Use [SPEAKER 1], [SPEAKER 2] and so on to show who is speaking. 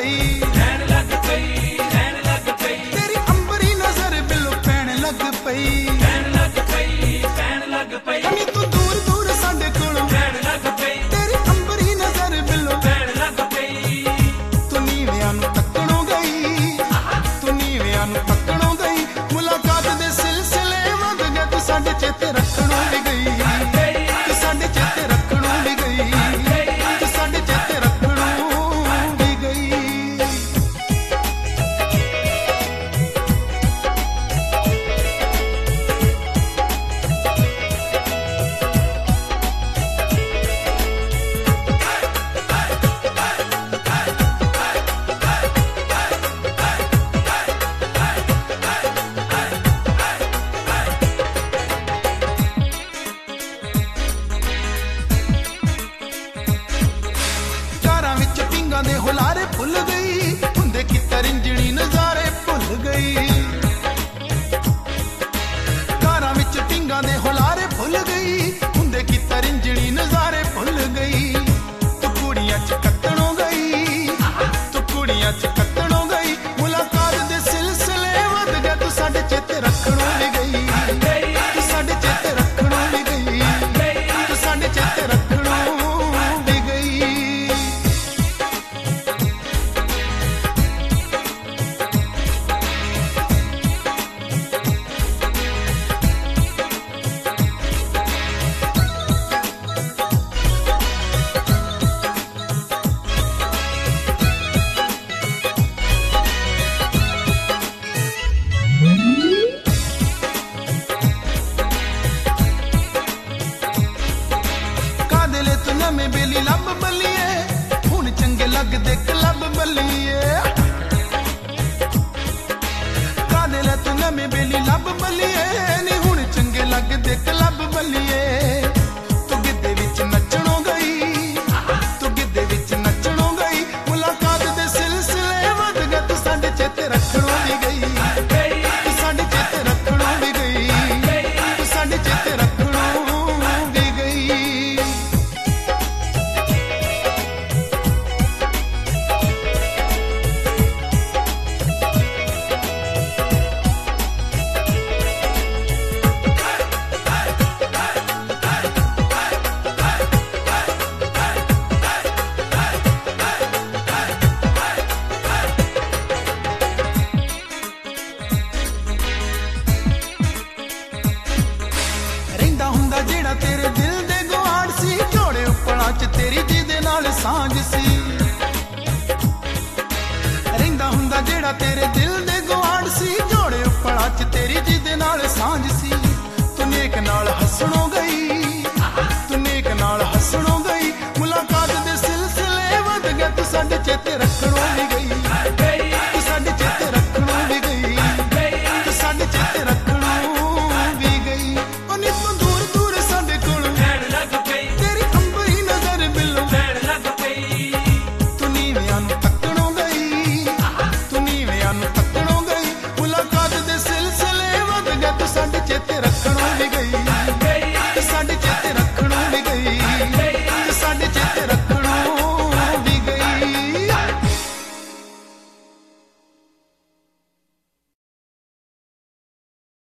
[SPEAKER 1] पई, रहन लग पई, रहन लग पई। तेरी अंबरी नजर बिलो पैण लग पई, पैण लग पई, पैण लग पई। नी तू दूर दूर साडे कोलों पैण लग पई, तेरी अंबरी नजर बिलो पैण लग पई। तू नीवियां नूं तकणों गई, तू नीवियां नूं तकणों गई, मुलाकात दे सिलसिले वध गए, तू साडे चेते रखणों भी गई, तू साडे चेते रखणों भी गई, तू साडे चेते रखणों भी गई। दे हुलारे भुल गई, हुंदे की तरिंजणी नजारे भुल गई, कारां विच टिंगां दे हुलारे भुल गई, हुंदे की तरिंजणी नजारे भुल गई। तू कुड़ियां च कत्तणों गई, तू कुड़ियां च कत्तणों गई, मुलाकात दे सिलसिले वध गए, तू साडे चेते रखणों भी गई, तू साडे चेते रखणों भी गई, तू साडे चेते रखणों भी गई। में बेली लब बलिए, हुण चंगे लगदे क्लब बलिए, कादे ले तू नमें बेली लब बलिए, नी हुण चंगे लगदे क्लब बलिए। तू गिद्धे विच नचणों गई, तू गिद्धे विच नचणों गई, मुलाकात दे सिलसिले वध गए, तू साडे चेते रखणों भी गई, तू साडे चेते रखणों भी गई, तू साडे चेते रखणों भी गई। जेड़ा तेरे दिल दे गुआड़ सी, जोड़े उपड़ा च तेरी जिदे नाल सांझ सी, रहिंदा हुंदा जेड़ा तेरे दिल